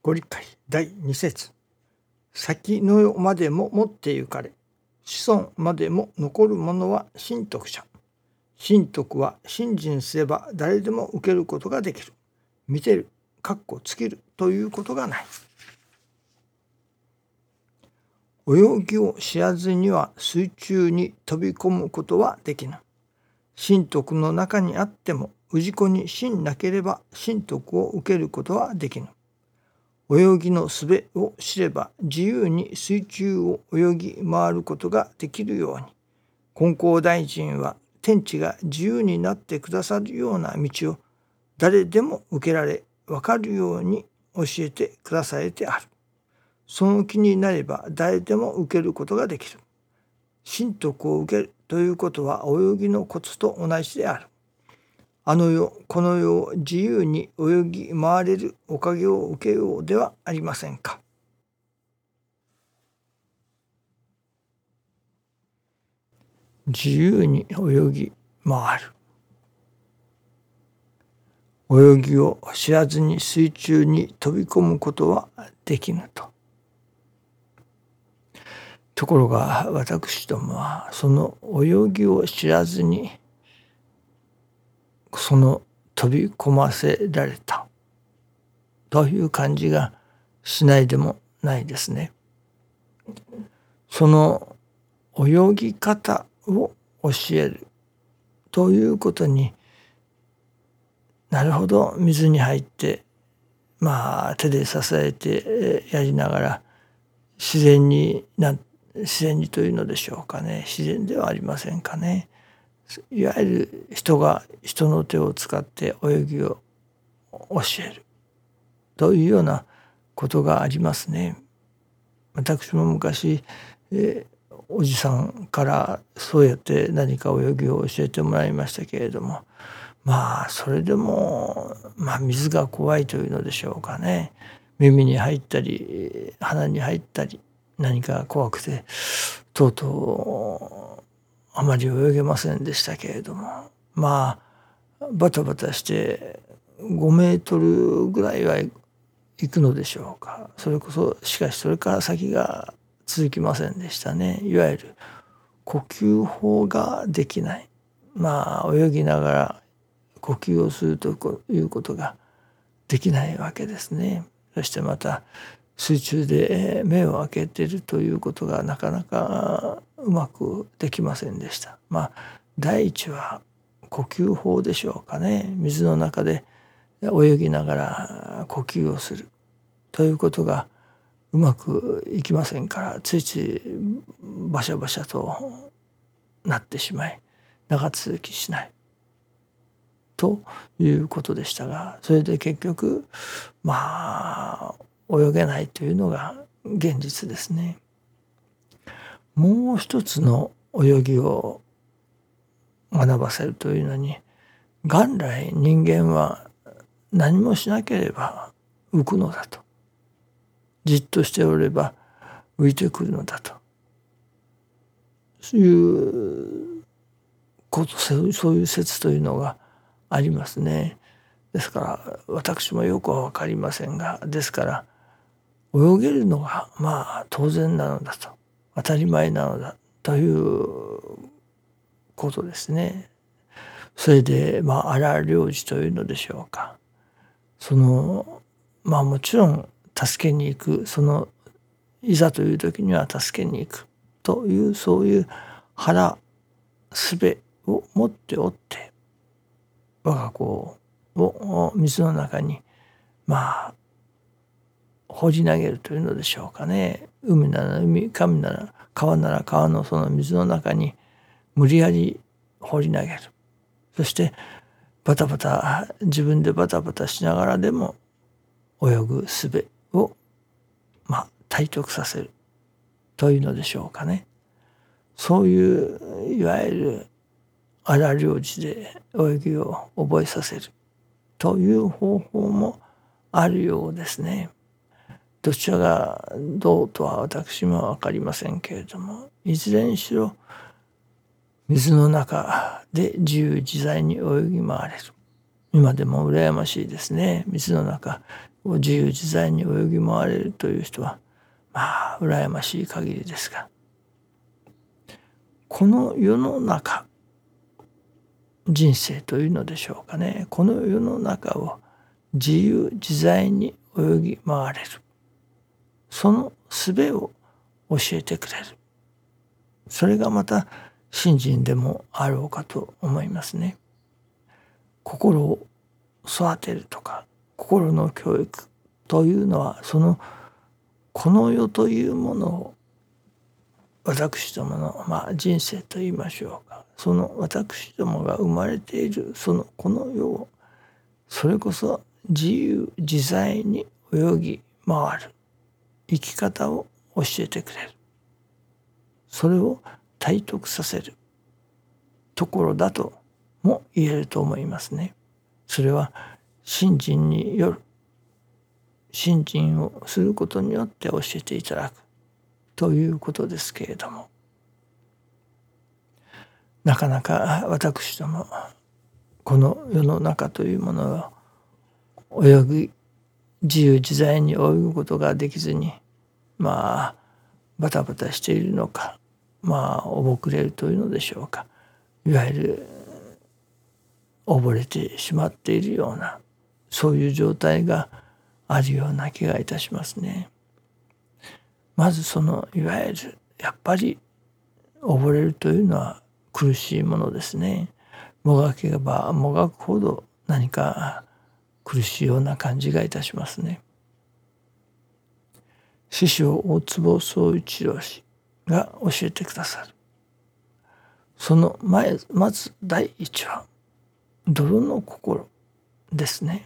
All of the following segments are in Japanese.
ご理解第2節。先の世までも持ってゆかれ、子孫までも残るものは神徳者。神徳は信心すれば誰でも受けることができる。見てる、尽きるということがない。泳ぎを知らずには水中に飛び込むことはできぬ。神徳の中にあっても氏子に信なければ神徳を受けることはできぬ。泳ぎの術を知れば自由に水中を泳ぎ回ることができるように、金光大臣は天地が自由になってくださるような道を誰でも受けられ分かるように教えてくだされてある。その気になれば誰でも受けることができる。神徳を受けるということは泳ぎのコツと同じである。あの世この世を自由に泳ぎ回れるおかげを受けようではありませんか。自由に泳ぎ回る。泳ぎを知らずに水中に飛び込むことはできぬと。ところが私どもはその泳ぎを知らずにその飛び込ませられたという感じがしないでもないですね。その泳ぎ方を教えるということに、なるほど水に入って手で支えてやりながら自然にというのでしょうかね。自然ではありませんかね。いわゆる人が人の手を使って泳ぎを教えるというようなことがありますね。私も昔、おじさんからそうやって何か泳ぎを教えてもらいましたけれども、それでも水が怖いというのでしょうかね。耳に入ったり鼻に入ったり何か怖くてとうとうあまり泳げませんでしたけれども、バタバタして5メートルぐらいは行くのでしょうか。しかしそれから先が続きませんでしたね。いわゆる呼吸法ができない。泳ぎながら呼吸をするということができないわけですね。そしてまた水中で目を開けているということがなかなかうまくできませんでした。第一は呼吸法でしょうかね。水の中で泳ぎながら呼吸をするということがうまくいきませんから、ついついバシャバシャとなってしまい長続きしないということでしたが、それで結局泳げないというのが現実ですね。もう一つの泳ぎを学ばせるというのに、元来人間は何もしなければ浮くのだと、じっとしておれば浮いてくるのだということ、そういう説というのがありますね。ですから私もよくは分かりませんが、ですから泳げるのが当然なのだと、当たり前なのだということですね。それで荒療治というのでしょうか。もちろん助けに行く、いざという時には助けに行くという、そういう腹術を持っておって、我が子を水の中に放り投げるというのでしょうかね。海なら海、川なら川のその水の中に無理やり放り投げる。そして自分でバタバタしながらでも泳ぐ術を体得させるというのでしょうかね。そういういわゆる荒療治で泳ぎを覚えさせるという方法もあるようですね。どちらがどうとは私も分かりませんけれども、いずれにしろ水の中で自由自在に泳ぎ回れる。今でも羨ましいですね。水の中自由自在に泳ぎ回れるという人は羨ましい限りですが、この世の中、人生というのでしょうかね、この世の中を自由自在に泳ぎ回れる、その術を教えてくれる、それがまた信心でもあろうかと思いますね。心を育てるとか心の教育というのは、この世というものを、私どもの人生といいましょうか、その私どもが生まれているこの世を、それこそ自由自在に泳ぎ回る生き方を教えてくれる、それを体得させるところだとも言えると思いますね。それは信心による、信心をすることによって教えていただくということですけれども、なかなか私どもこの世の中というものを自由自在に泳ぐことができずに、バタバタしているのか、おぼくれるというのでしょうか、いわゆる溺れてしまっているような、そういう状態があるような気がいたしますね。まずいわゆるやっぱり溺れるというのは苦しいものですね。もがけばもがくほど何か苦しいような感じがいたしますね。師匠大坪宗一郎氏が教えてくださる、まず第一は泥の心ですね。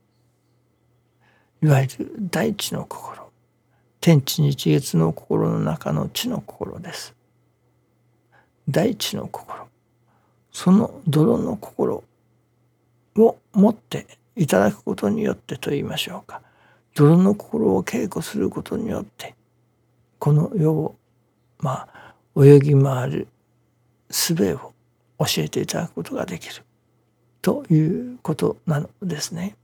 いわゆる大地の心、天地日月の心の中の地の心です。大地の心、その泥の心を持っていただくことによってと言いましょうか、泥の心を稽古することによってこの世を泳ぎ回る術を教えていただくことができるということなのですね。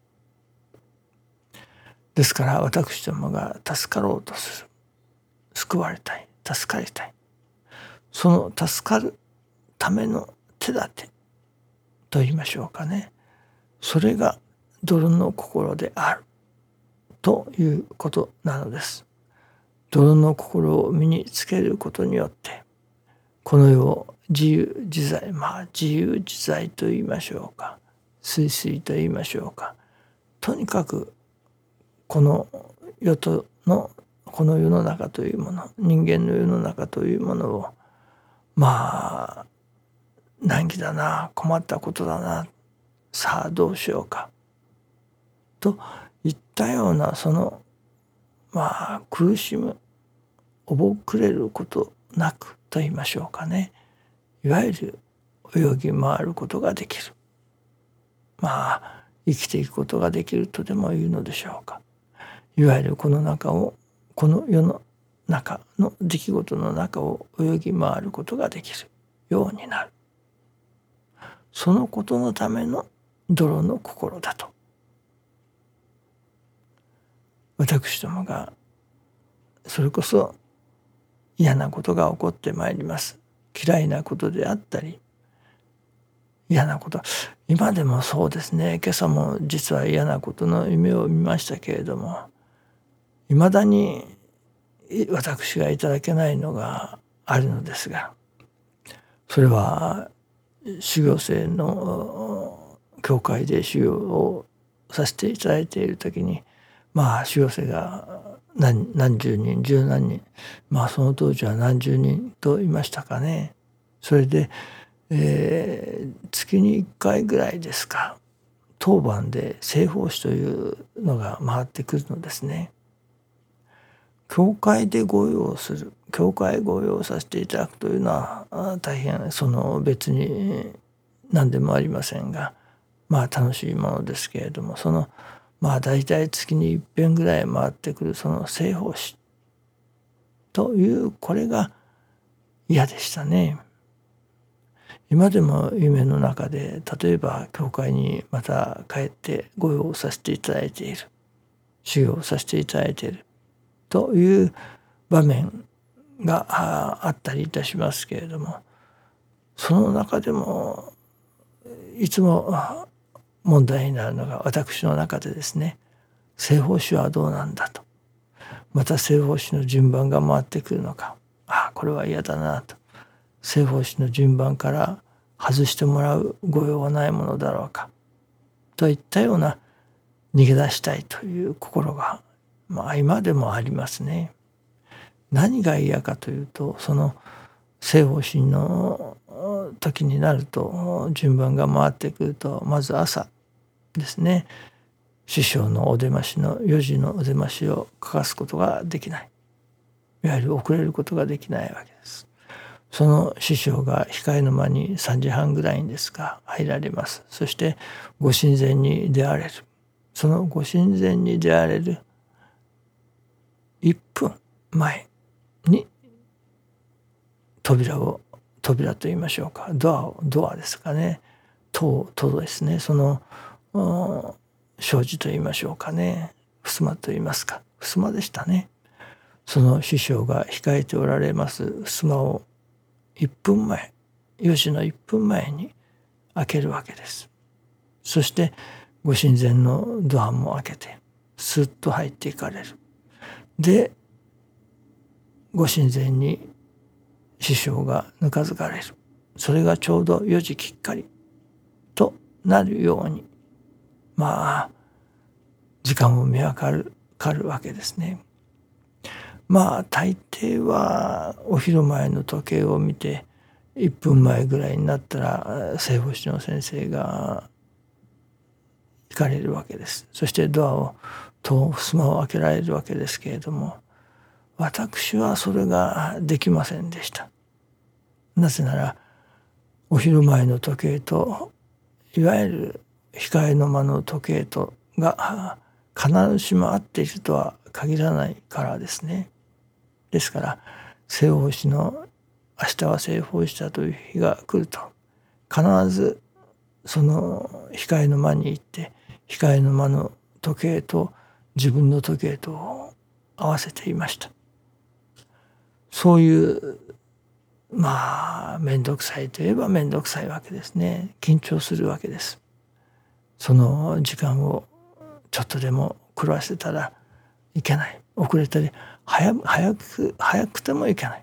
ですから私どもが助かろうとする、救われたい、助かりたい、その助かるための手立てと言いましょうかね、それが泥の心であるということなのです。泥の心を身につけることによってこの世を自由自在、自由自在と言いましょうか、すいすいと言いましょうか、とにかくこの世の中というもの、人間の世の中というものを難儀だな、困ったことだな、さあどうしようかといったような苦しむ、おぼくれることなくと言いましょうかね、いわゆる泳ぎ回ることができる、生きていくことができるとでも言うのでしょうか、いわゆるこの世の中の出来事の中を泳ぎ回ることができるようになる、そのことのための泥の心だと、私どもがそれこそ嫌なことが起こってまいります。嫌いなことであったり、嫌なこと、今でもそうですね、今朝も実は嫌なことの夢を見ましたけれども、いまだに私がいただけないのがあるのですが、それは修行生の教会で修行をさせていただいている時に、修行生が何十人十何人、その当時は何十人といましたかね。それで、月に1回ぐらいですか、当番で正法師というのが回ってくるのですね。教会で御用する、教会御用させていただくというのは大変別に何でもありませんが、楽しいものですけれども、大体月に一遍ぐらい回ってくる正法師というこれが嫌でしたね。今でも夢の中で例えば教会にまた帰って御用させていただいている。 修行をさせていただいているという場面があったりいたしますけれども、その中でもいつも問題になるのが私の中でですね、正法師はどうなんだと、また正法師の順番が回ってくるのか、これは嫌だなと、正法師の順番から外してもらう御用はないものだろうかといったような逃げ出したいという心が、今でもありますね。何が嫌かというと、その正法師の時になると順番が回ってくると、まず朝ですね、師匠のお出ましの4時のお出ましを欠かすことができない、いわゆる遅れることができないわけです。その師匠が控えの間に3時半ぐらいにですが入られます。そしてご神前に出られる。そのご神前に出られる1分前に扉と言いましょうか、ドアですかね、戸ですね、その障子と言いましょうかね、襖と言いますか、襖でしたね。その師匠が控えておられます襖を1分前、4時の1分前に開けるわけです。そしてご神前のドアも開けてスッと入っていかれる。でご神前に師匠がぬかづかれる。それがちょうど4時きっかりとなるように、時間を見計るわけですね。大抵はお昼前の時計を見て1分前ぐらいになったら正法師の先生が行かれるわけです。そしてドアを襖を開けられるわけですけれども、私はそれができませんでした。なぜならお昼前の時計といわゆる控えの間の時計とが必ずしも合っているとは限らないからですね。ですから正法師の明日は正法師だという日が来ると、必ずその控えの間に行って控えの間の時計と自分の時計と合わせていました。そういう面倒くさいといえば面倒くさいわけですね。緊張するわけです。その時間をちょっとでも狂わせたらいけない、遅れたり早くてもいけない。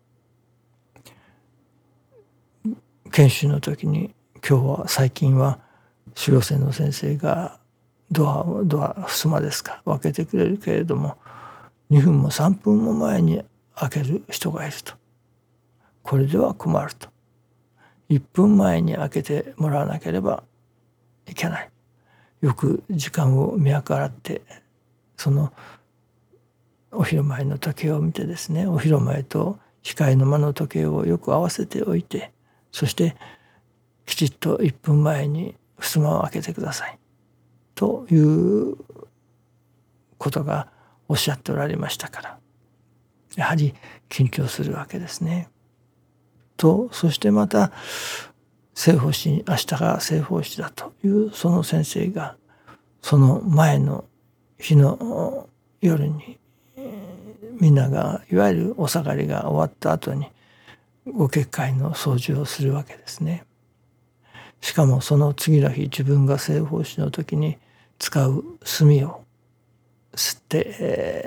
研修の時に最近は修行生の先生がドア襖ですか開けてくれるけれども、2分も3分も前に開ける人がいると、これでは困ると、1分前に開けてもらわなければいけない。よく時間を見計らって、そのお昼前の時計を見てですね、お昼前と控えの間の時計をよく合わせておいて、そしてきちっと1分前に襖を開けてくださいということがおっしゃっておられましたから、やはり緊張するわけですね。そしてまた正法師、明日が正法師だというその先生がその前の日の夜に、みんながいわゆるお下がりが終わった後にご結界の掃除をするわけですね。しかもその次の日、自分が正法師の時に使う炭を吸って、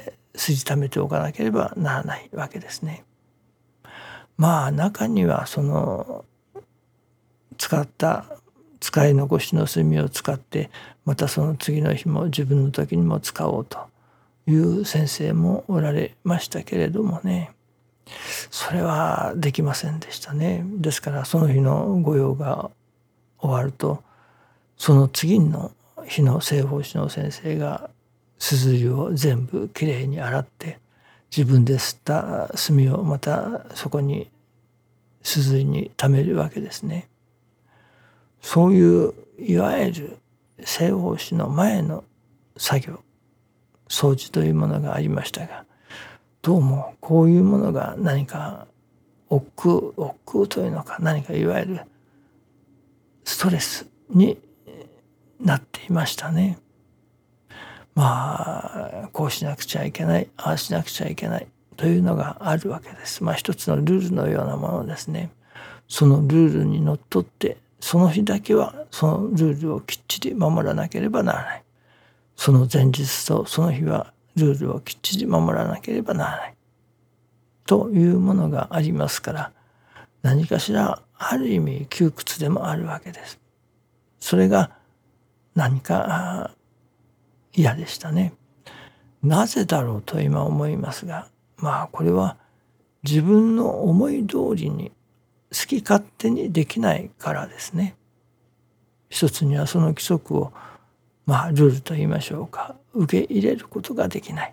筋溜めておかなければならないわけですね。中にはその使い残しの炭を使ってまたその次の日も自分の時にも使おうという先生もおられましたけれどもね、それはできませんでしたね。ですからその日の御用が終わると、その次の日の正法師の先生がすずりを全部きれいに洗って自分で吸った炭をまたそこにすずりに溜めるわけですね。そういういわゆる正法師の前の作業、掃除というものがありましたが、どうもこういうものが何か億劫というのか、何かいわゆるストレスになっていましたね。 こうしなくちゃいけない、ああしなくちゃいけないというのがあるわけです。一つのルールのようなものですね。そのルールにのっとってその日だけはそのルールをきっちり守らなければならない。その前日とその日はルールをきっちり守らなければならないというものがありますから、何かしらある意味窮屈でもあるわけです。それが何か嫌でしたね。なぜだろうと今思いますが、これは自分の思い通りに好き勝手にできないからですね。一つにはその規則をルールと言いましょうか、受け入れることができない。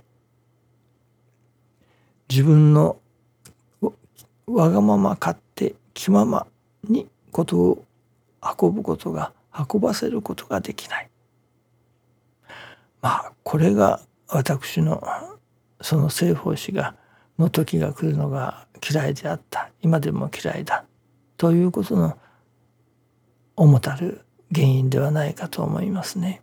自分のわがまま勝手気ままにことを運ばせることができない。これが私のその西方史の時が来るのが嫌いであった、今でも嫌いだということの主たる原因ではないかと思いますね。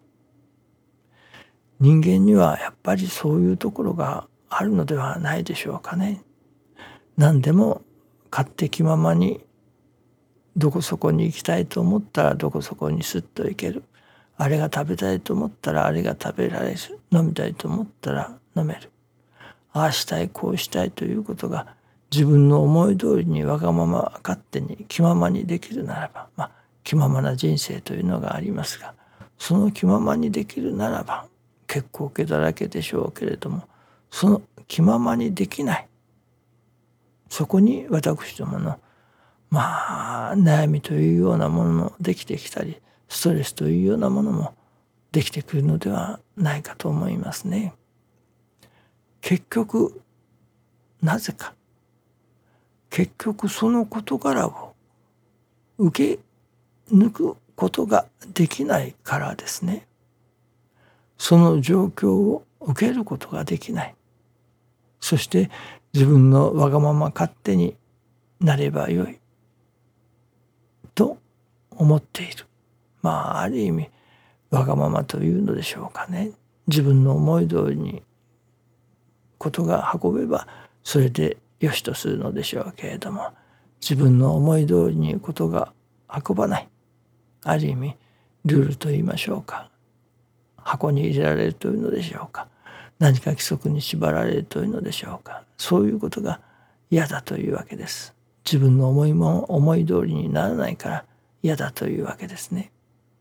人間にはやっぱりそういうところがあるのではないでしょうかね。何でも勝手気ままにどこそこに行きたいと思ったらどこそこにスッと行ける。あれが食べたいと思ったらあれが食べられる。飲みたいと思ったら飲める。ああしたいこうしたいということが自分の思い通りにわがまま勝手に気ままにできるならば、気ままな人生というのがありますが、その気ままにできるならば結構毛だらけでしょうけれども、その気ままにできない、そこに私どもの悩みというようなものもできてきたり、ストレスというようなものもできてくるのではないかと思いますね。結局なぜか、結局その事柄を受け抜くことができないからですね。その状況を受けることができない。そして自分のわがまま勝手になればよいと思っている。ある意味わがままというのでしょうかね。自分の思い通りにことが運べばそれでよしとするのでしょうけれども、自分の思い通りにことが運ばない、ある意味ルールと言いましょうか、箱に入れられるというのでしょうか、何か規則に縛られるというのでしょうか、そういうことが嫌だというわけです。自分の思い通りにならないから嫌だというわけですね。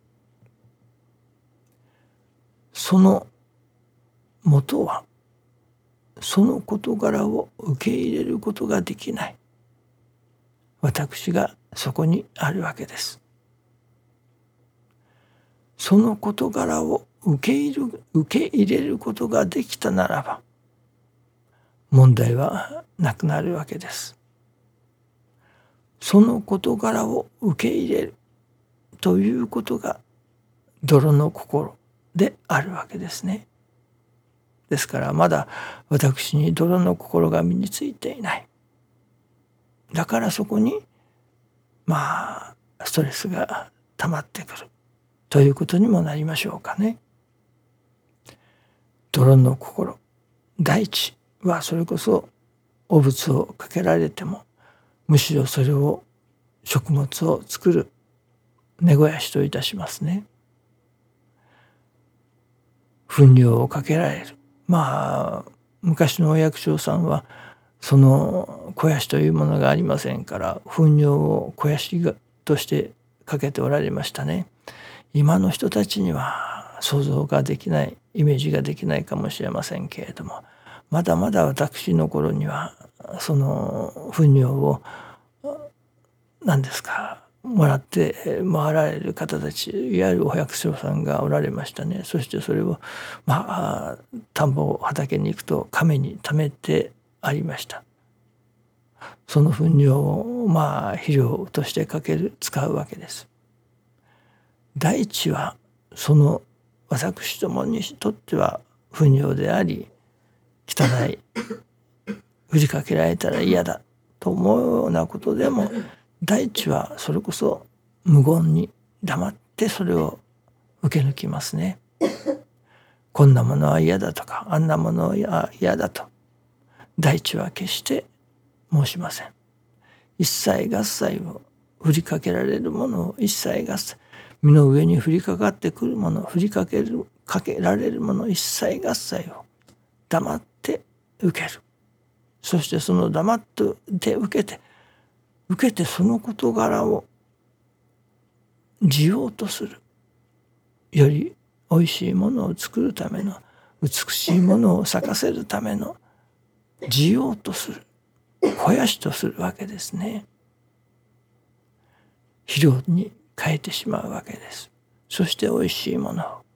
その元はその事柄を受け入れることができない私がそこにあるわけです。その事柄を受け入れることができたならば問題はなくなるわけです。その事柄を受け入れるということが泥の心であるわけですね。ですからまだ私に泥の心が身についていない。だからそこにストレスが溜まってくるということにもなりましょうかね。泥の心、大地はそれこそ汚物をかけられてもむしろそれを食物を作る根肥やしといたしますね。糞尿をかけられる。昔のお役所さんはその肥やしというものがありませんから糞尿を肥やしとしてかけておられましたね。今の人たちには想像ができない、イメージができないかもしれませんけれども、まだまだ私の頃にはその糞尿をもらって回られる方たち、いわゆるお百姓さんがおられましたね。そしてそれを田んぼ畑に行くと亀に溜めてありました。その糞尿を肥料として使うわけです。大地はその私どもにとっては糞尿であり汚い、振りかけられたら嫌だと思うようなことでも大地はそれこそ無言に黙ってそれを受け抜きますね。 こんなものは嫌だとかあんなものは嫌だと大地は決して申しません。一切合切を振りかけられるものを一切合切、身の上に降りかかってくるもの、振りかけられるもの一切合切を黙って受ける。そしてその黙って受けてその事柄を自ようとする。よりおいしいものを作るための、美しいものを咲かせるための自ようとする。肥やしとするわけですね。肥料に変えてしまうわけです。そしておいしいものを、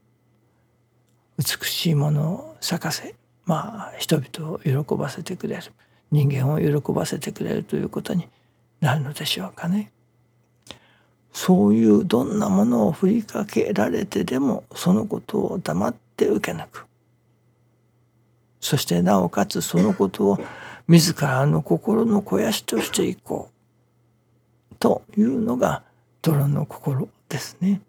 美しいものを咲かせ、人々を喜ばせてくれる、人間を喜ばせてくれるということになるのでしょうかね。そういうどんなものを振りかけられてでもそのことを黙って受け抜く。そしてなおかつそのことを自らの心の肥やしとしていこうというのが泥の心ですね。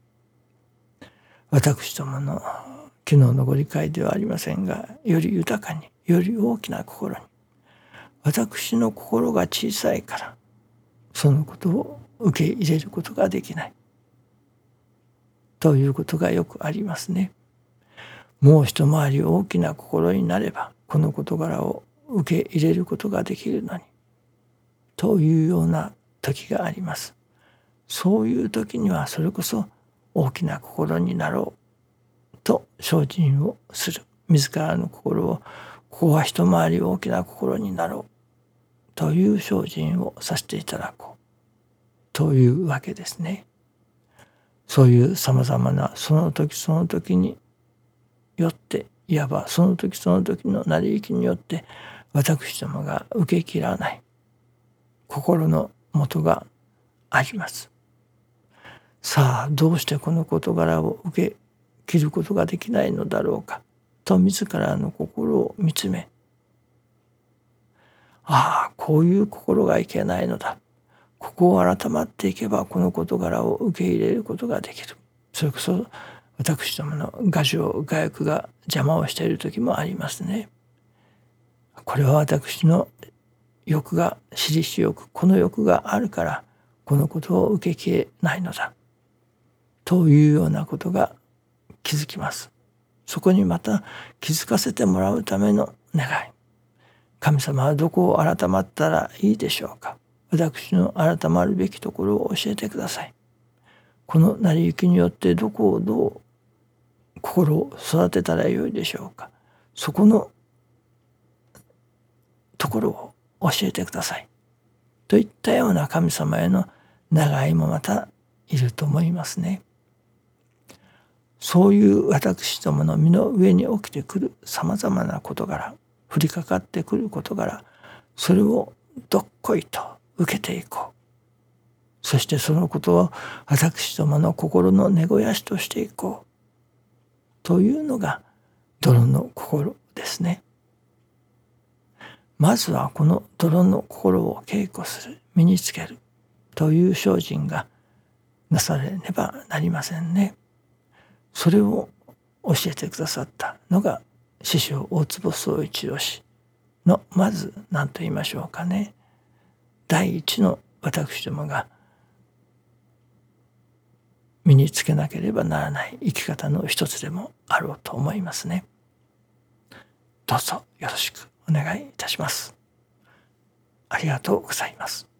私どもの昨日のご理解ではありませんが、より豊かに、より大きな心に、私の心が小さいからそのことを受け入れることができないということがよくありますね。もう一回り大きな心になればこの事柄を受け入れることができるのにというような時があります。そういう時にはそれこそ大きな心になろうと精進をする。自らの心を、ここは一回り大きな心になろうという精進をさせていただこうというわけですね。そういうさまざまなその時その時によって、いわばその時その時の成り行きによって私どもが受け切らない心の元があります。さあどうしてこの事柄を受け切ることができないのだろうかと自らの心を見つめ、こういう心がいけないのだ、ここを改まっていけばこの事柄を受け入れることができる。それこそ私どもの我情我欲が邪魔をしている時もありますね。これは私の欲が、私利私欲、この欲があるからこのことを受けきれないのだというようなことが気づきます。そこにまた気づかせてもらうための願い。神様はどこを改まったらいいでしょうか。私の改まるべきところを教えてください。この成り行きによってどこをどう心を育てたらよいでしょうか。そこのところを教えてくださいといったような神様への願いもまたいると思いますね。そういう私どもの身の上に起きてくるさまざまな事柄、降りかかってくる事柄、それをどっこいと受けていこう。そしてそのことを私どもの心の根肥やしとしていこうというのが泥の心ですね。まずはこの泥の心を稽古する、身につけるという精進がなされねばなりませんね。それを教えてくださったのが師匠大坪宗一郎氏の、まず何と言いましょうかね、第一の私どもが身につけなければならない生き方の一つでもあろうと思いますね。どうぞよろしくお願いいたします。ありがとうございます。